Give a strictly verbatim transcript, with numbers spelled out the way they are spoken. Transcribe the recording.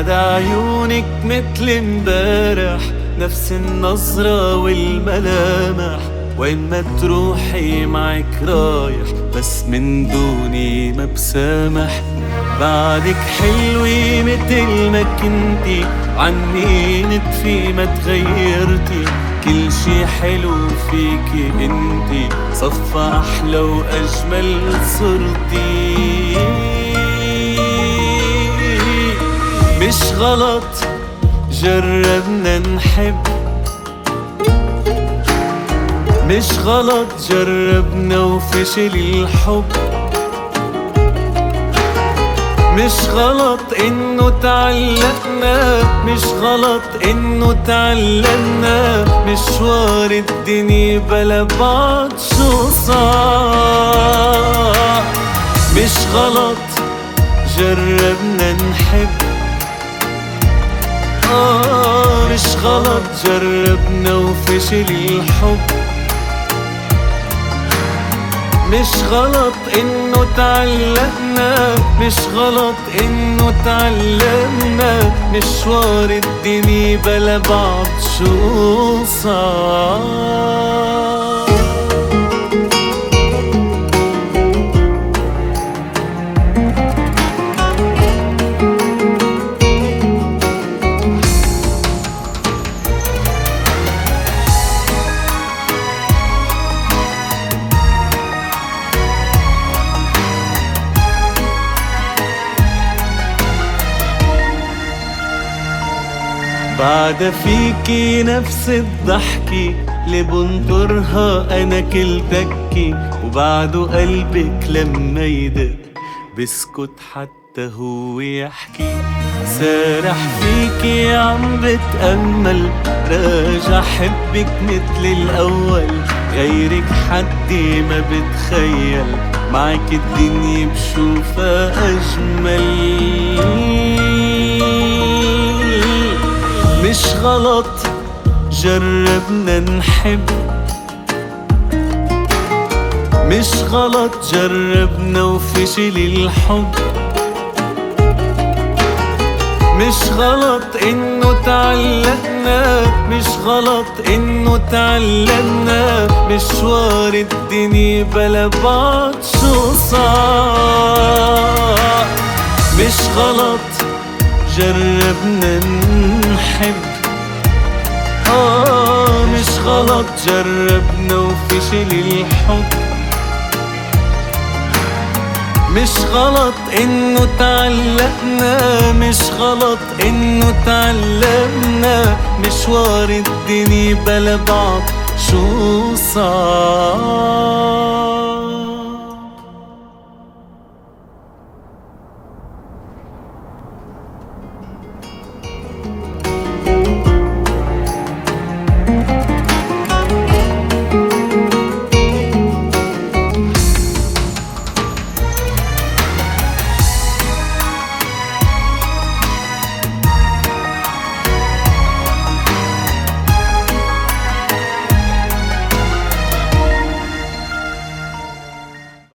بعد عيونك متل امبارح، نفس النظرة والملامح، وين ما تروحي معك رايح، بس من دوني ما بسامح. بعدك حلوة متل ما كنتي، عني نتفي ما تغيرتي، كل شي حلو فيكي انتي، صفى احلى واجمل صرتي. مش غلط جربنا نحب، مش غلط جربنا وفشل الحب، مش غلط انه تعلقنا، مش غلط انه تعلمنا، مشوار الدنيا بلا بعض شو صار. مش غلط جربنا نحب، آه مش غلط جربنا وفشل الحب، مش غلط انه تعلقنا، مش غلط انه تعلمنا، مشوار الدنيا بلا بعض شو صار. بعد فيكي نفس الضحكة اللي بنطرها أنا كل دكي، وبعده قلبك لما يدق بسكت حتى هو يحكي. سارح فيكي عم بتأمل، راجع حبك مثل الأول، غيرك حدي ما بتخيل، معك الدنيا بشوفها أجمل. مش غلط جربنا نحب، مش غلط جربنا وفشل الحب، مش غلط انه تعلقنا، مش غلط انه تعلمنا، مشوار الدنيا بلا بعض شو صار. مش غلط جربنا نحب، آه مش غلط جربنا وفشل الحب، مش غلط انه تعلقنا، مش غلط انه تعلمنا، مشوار الدنيا بلا بعض شو صار.